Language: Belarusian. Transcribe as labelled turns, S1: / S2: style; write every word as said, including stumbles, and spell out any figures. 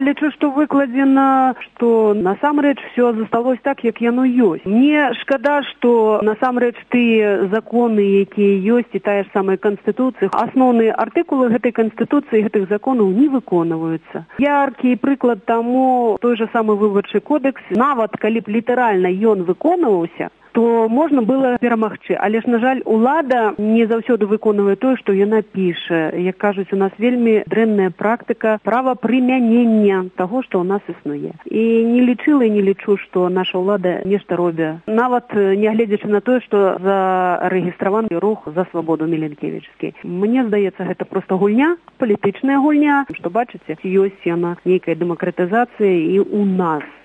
S1: Лічу, што выкладзена, што насамрэч все засталось так, як яно ёсць. Мне шкада, што насамрэч тыя законы, якія ёсць, і тая ж самая Канстытуцыя, асноўныя артыкулы гэтай Канстытуцыі, гэтых законаў не выконваюцца. Яркі прыклад таму той жа самы выбарчы кодекс, нават калі б літаральна ён выконваўся, то можна было перамагчы. Але ж, на жаль, улада не заўсёды выконвае тое, што яна піша. Як кажуць, у нас вельмі дрэнная практыка правапрымянення таго, што ў нас існуе. І не лічыла і не лічу, што наша ўлада нешта робіць. Нават нягледзячы на тое, што зарэгістраваны рух за свабоду Міленкевічскі. Мне здаецца, гэта проста гульня, палітычная гульня, што, бачыце, ёсць яна нейкая дэмакратызацыя і ў нас.